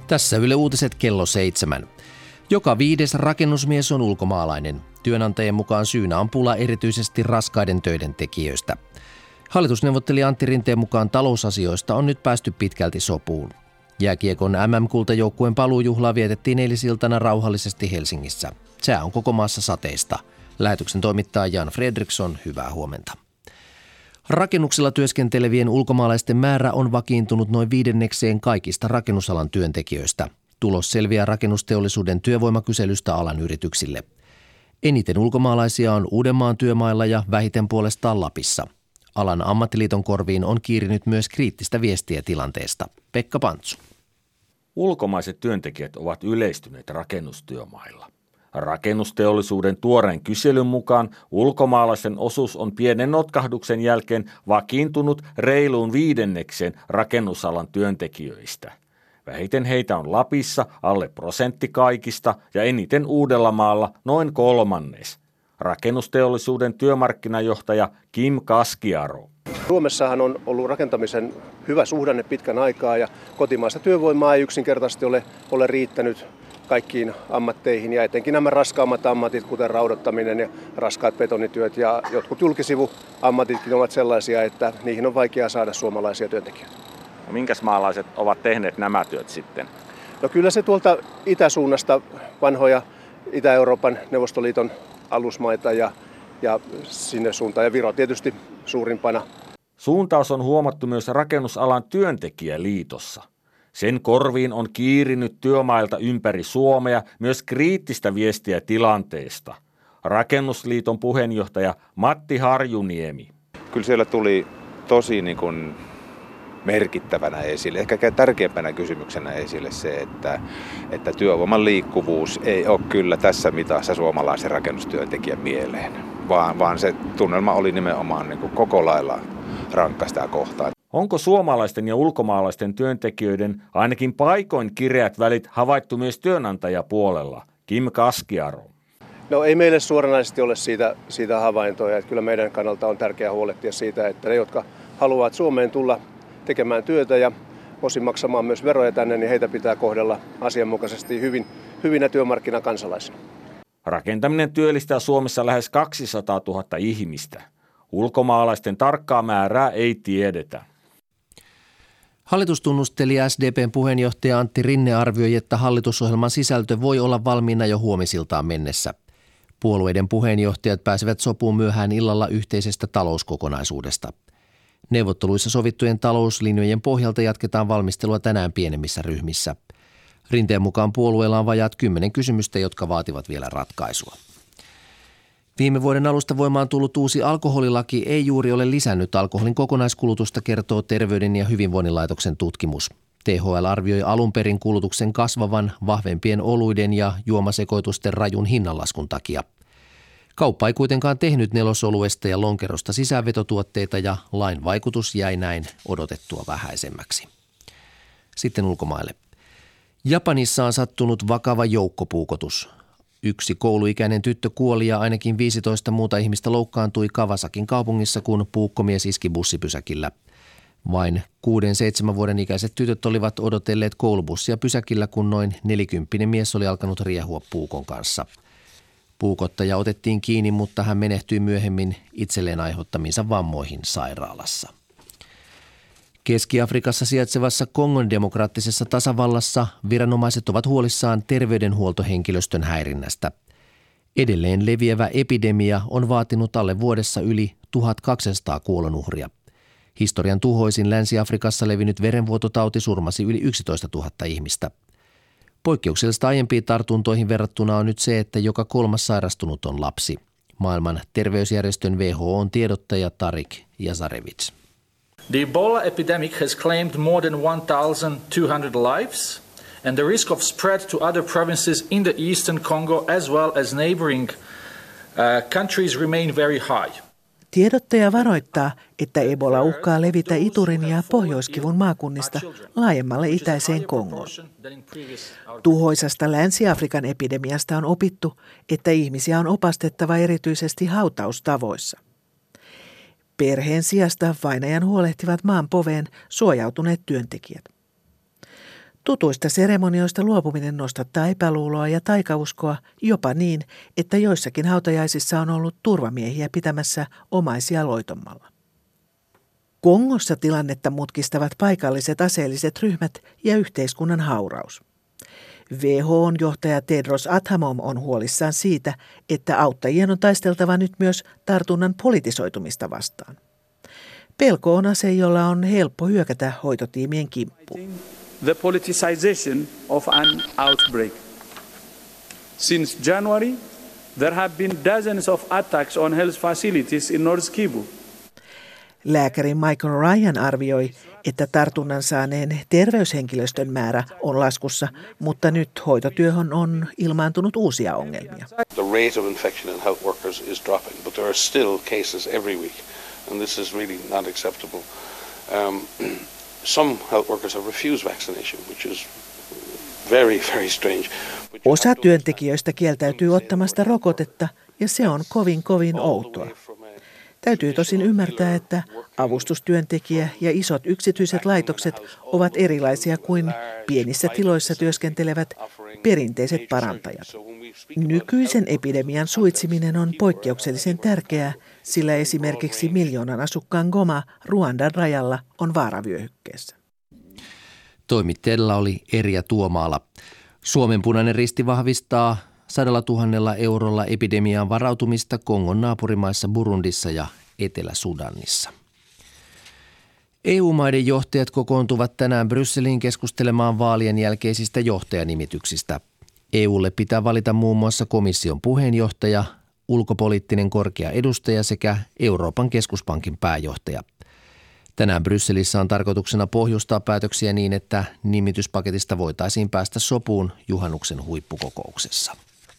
Tässä Yle Uutiset kello 7. Joka 5. rakennusmies on ulkomaalainen. Työnantajien mukaan syynä on pula erityisesti raskaiden töiden tekijöistä. Hallitusneuvottelija Antti Rinteen mukaan talousasioista on nyt päästy pitkälti sopuun. Jääkiekon MM-kultajoukkueen paluujuhlaa vietettiin eilisiltana rauhallisesti Helsingissä. Sää on koko maassa sateista. Lähetyksen toimittaja Jan Fredriksson, hyvää huomenta. Rakennuksilla työskentelevien ulkomaalaisten määrä on vakiintunut noin 5% kaikista rakennusalan työntekijöistä. Tulos selviää rakennusteollisuuden työvoimakyselystä alan yrityksille. Eniten ulkomaalaisia on Uudenmaan työmailla ja vähiten puolestaan Lapissa. Alan ammattiliiton korviin on kiirinyt myös kriittistä viestiä tilanteesta. Pekka Pantsu. Ulkomaiset työntekijät ovat yleistyneet rakennustyömailla. Rakennusteollisuuden tuoreen kyselyn mukaan ulkomaalaisen osuus on pienen notkahduksen jälkeen vakiintunut reiluun 5% rakennusalan työntekijöistä. Vähiten heitä on Lapissa alle 1% kaikista ja eniten Uudellamaalla noin 1/3. Rakennusteollisuuden työmarkkinajohtaja Kim Kaskiaro. Suomessahan on ollut rakentamisen hyvä suhdanne pitkän aikaa ja kotimaista työvoimaa ei yksinkertaisesti ole riittänyt kaikkiin ammatteihin ja etenkin nämä raskaammat ammatit, kuten raudoittaminen ja raskaat betonityöt ja jotkut julkisivuammatitkin ovat sellaisia, että niihin on vaikea saada suomalaisia työntekijöitä. No, minkäs maalaiset ovat tehneet nämä työt sitten? No kyllä se tuolta itäsuunnasta vanhoja Itä-Euroopan Neuvostoliiton alusmaita ja sinne suuntaan ja Viro tietysti suurimpana. Suuntaus on huomattu myös rakennusalan työntekijäliitossa. Sen korviin on kiirinyt työmailta ympäri Suomea myös kriittistä viestiä tilanteesta. Rakennusliiton puheenjohtaja Matti Harjuniemi. Kyllä siellä tuli tosi merkittävänä esille, ehkä tärkeimpänä kysymyksenä esille se, että työvoiman liikkuvuus ei ole kyllä tässä mitassa suomalaisen rakennustyöntekijän mieleen, vaan se tunnelma oli nimenomaan koko lailla rankka sitä kohtaa. Onko suomalaisten ja ulkomaalaisten työntekijöiden ainakin paikoin kireät välit havaittu myös työnantajapuolella? Kim Kaskiaro. No ei meille suoranaisesti ole siitä havaintoja. Että kyllä meidän kannalta on tärkeää huolehtia siitä, että ne, jotka haluavat Suomeen tulla tekemään työtä ja osin maksamaan myös veroja tänne, niin heitä pitää kohdella asianmukaisesti hyvinä työmarkkinakansalaisina. Rakentaminen työllistää Suomessa lähes 200 000 ihmistä. Ulkomaalaisten tarkkaa määrää ei tiedetä. Hallitustunnustelija SDP:n puheenjohtaja Antti Rinne arvioi, että hallitusohjelman sisältö voi olla valmiina jo huomisiltaan mennessä. Puolueiden puheenjohtajat pääsevät sopuun myöhään illalla yhteisestä talouskokonaisuudesta. Neuvotteluissa sovittujen talouslinjojen pohjalta jatketaan valmistelua tänään pienemmissä ryhmissä. Rinteen mukaan puolueella on vajaat 10 kysymystä, jotka vaativat vielä ratkaisua. Viime vuoden alusta voimaan tullut uusi alkoholilaki ei juuri ole lisännyt alkoholin kokonaiskulutusta, kertoo Terveyden ja hyvinvoinnin laitoksen tutkimus. THL arvioi alun perin kulutuksen kasvavan vahvempien oluiden ja juomasekoitusten rajun hinnanlaskun takia. Kauppa ei kuitenkaan tehnyt nelosoluesta ja lonkerosta sisäänvetotuotteita ja lain vaikutus jäi näin odotettua vähäisemmäksi. Sitten ulkomaille. Japanissa on sattunut vakava joukkopuukotus. 1 kouluikäinen tyttö kuoli ja ainakin 15 muuta ihmistä loukkaantui Kawasakin kaupungissa, kun puukkomies iski bussipysäkillä. Vain 6-7 vuoden ikäiset tytöt olivat odotelleet koulubussia pysäkillä, kun noin 40 mies oli alkanut riehua puukon kanssa. Puukottaja otettiin kiinni, mutta hän menehtyi myöhemmin itselleen aiheuttamiinsa vammoihin sairaalassa. Keski-Afrikassa sijaitsevassa Kongon demokraattisessa tasavallassa viranomaiset ovat huolissaan terveydenhuoltohenkilöstön häirinnästä. Edelleen leviävä epidemia on vaatinut alle vuodessa yli 1200 kuolonuhria. Historian tuhoisin Länsi-Afrikassa levinnyt verenvuototauti surmasi yli 11 000 ihmistä. Poikkeuksellista aiempiin tartuntoihin verrattuna on nyt se, että joka 3. sairastunut on lapsi. Maailman terveysjärjestön WHO:n tiedottaja Tarik Jazarevic. The Ebola epidemic has claimed more than 1,200 lives, and the risk of spread to other provinces in the eastern Congo as well as neighboring countries remain very high. Tiedottaja varoittaa, että Ebola uhkaa levitä Iturin ja Pohjoiskivun maakunnista laajemmalle itäiseen Kongoon. Tuhoisasta Länsi-Afrikan epidemiasta on opittu, että ihmisiä on opastettava erityisesti hautaustavoissa. Perheen sijasta vainajan huolehtivat maan poveen suojautuneet työntekijät. Tutuista seremonioista luopuminen nostattaa epäluuloa ja taikauskoa jopa niin, että joissakin hautajaisissa on ollut turvamiehiä pitämässä omaisia loitommalla. Kongossa tilannetta mutkistavat paikalliset aseelliset ryhmät ja yhteiskunnan hauraus. WHO:n johtaja Tedros Adhanom on huolissaan siitä, että auttajien on taisteltava nyt myös tartunnan politisoitumista vastaan. Pelko on ase, jolla on helppo hyökätä hoitotiimien kimppuun. The politicization of an outbreak. Since January, there have been dozens of attacks on health facilities in North Kivu. Lääkäri Michael Ryan arvioi, että tartunnan saaneen terveyshenkilöstön määrä on laskussa, mutta nyt hoitotyöhön on ilmaantunut uusia ongelmia. The rate of infection in health workers is dropping, but there are still cases every week, and this is really not acceptable. Some health workers have refused vaccination, which is very, very strange. Osa työntekijöistä kieltäytyy ottamasta rokotetta, ja se on kovin outoa. Täytyy tosin ymmärtää, että avustustyöntekijä ja isot yksityiset laitokset ovat erilaisia kuin pienissä tiloissa työskentelevät perinteiset parantajat. Nykyisen epidemian suitsiminen on poikkeuksellisen tärkeää, sillä esimerkiksi 1 miljoonan asukkaan Goma Ruandan rajalla on vaaravyöhykkeessä. Toimittajalla oli Erja Tuomaala. Suomen Punainen Risti vahvistaa 100 000 eurolla epidemiaan varautumista Kongon naapurimaissa Burundissa ja Etelä-Sudanissa. EU-maiden johtajat kokoontuvat tänään Brysseliin keskustelemaan vaalien jälkeisistä johtajanimityksistä. EUlle pitää valita muun muassa komission puheenjohtaja, ulkopoliittinen korkea edustaja sekä Euroopan keskuspankin pääjohtaja. Tänään Brysselissä on tarkoituksena pohjustaa päätöksiä niin, että nimityspaketista voitaisiin päästä sopuun juhannuksen huippukokouksessa.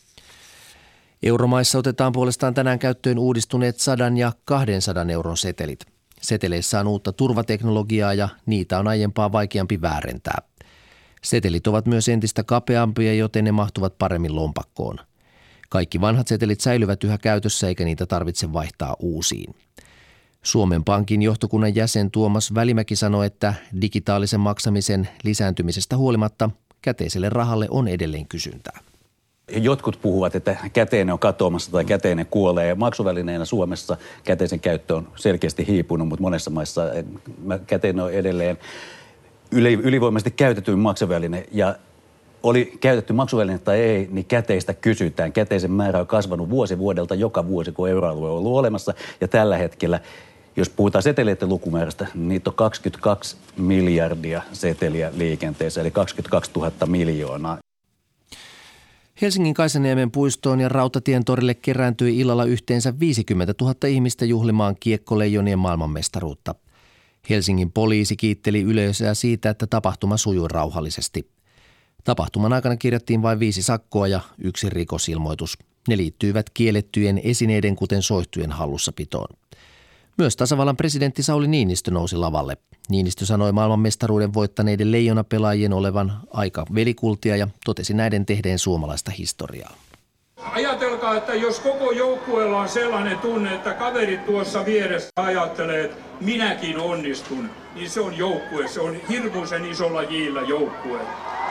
Euromaissa otetaan puolestaan tänään käyttöön uudistuneet 100 ja 200 euron setelit. Seteleissä on uutta turvateknologiaa ja niitä on aiempaa vaikeampi väärentää. Setelit ovat myös entistä kapeampia, joten ne mahtuvat paremmin lompakkoon. Kaikki vanhat setelit säilyvät yhä käytössä eikä niitä tarvitse vaihtaa uusiin. Suomen Pankin johtokunnan jäsen Tuomas Välimäki sanoi, että digitaalisen maksamisen lisääntymisestä huolimatta käteiselle rahalle on edelleen kysyntää. Jotkut puhuvat, että käteinen on katoamassa tai käteinen kuolee. Maksuvälineenä Suomessa käteisen käyttö on selkeästi hiipunut, mutta monessa maissa käteinen on edelleen ylivoimaisesti käytetyin maksuväline. Ja oli käytetty maksuväline tai ei, niin käteistä kysytään. Käteisen määrä on kasvanut vuosi vuodelta joka vuosi, kun euroalue on ollut olemassa. Ja tällä hetkellä, jos puhutaan seteleiden lukumäärästä, niin niitä on 22 miljardia seteliä liikenteessä, eli 22 000 miljoonaa. Helsingin Kaisaniemen puistoon ja Rautatien torille kerääntyi illalla yhteensä 50 000 ihmistä juhlimaan kiekkoleijonien maailmanmestaruutta. Helsingin poliisi kiitteli yleisöä siitä, että tapahtuma sujui rauhallisesti. Tapahtuman aikana kirjattiin vain 5 sakkoa ja 1 rikosilmoitus. Ne liittyivät kiellettyjen esineiden, kuten soihtujen hallussapitoon. Myös tasavallan presidentti Sauli Niinistö nousi lavalle. Niinistö sanoi maailmanmestaruuden voittaneiden leijonapelaajien olevan aika velikultia ja totesi näiden tehdeen suomalaista historiaa. Ajatelkaa, että jos koko joukkueella on sellainen tunne, että kaverit tuossa vieressä ajattelee, että minäkin onnistun, niin se on joukkue. Se on hirmuisen isolla jillä joukkue.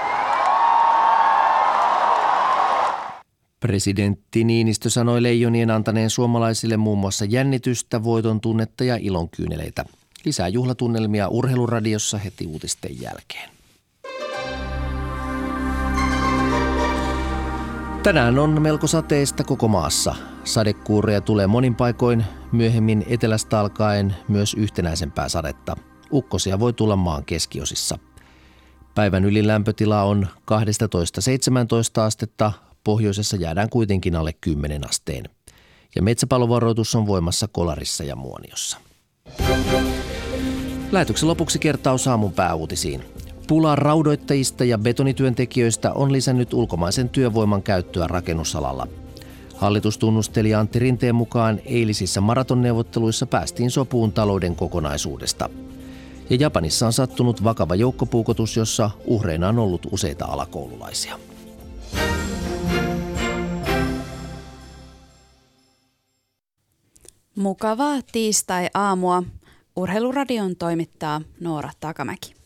Presidentti Niinistö sanoi leijonien antaneen suomalaisille muun muassa jännitystä, voiton tunnetta ja ilonkyyneleitä. Lisää juhlatunnelmia Urheiluradiossa heti uutisten jälkeen. Tänään on melko sateista koko maassa. Sadekuureja tulee monin paikoin, myöhemmin etelästä alkaen myös yhtenäisempää sadetta. Ukkosia voi tulla maan keskiosissa. Päivän ylin lämpötila on 12-17 astetta, pohjoisessa jäädään kuitenkin alle 10 asteen. Ja metsäpalovaroitus on voimassa Kolarissa ja Muoniossa. Lähetyksen lopuksi kertaus aamun pääuutisiin. Pula raudoittajista ja betonityöntekijöistä on lisännyt ulkomaisen työvoiman käyttöä rakennusalalla. Hallitus tunnusteli Antti Rinteen mukaan eilisissä maratonneuvotteluissa päästiin sopuun talouden kokonaisuudesta. Ja Japanissa on sattunut vakava joukkopuukotus, jossa uhreina on ollut useita alakoululaisia. Mukavaa tiistai-aamua. Urheiluradion toimittaa Noora Takamäki.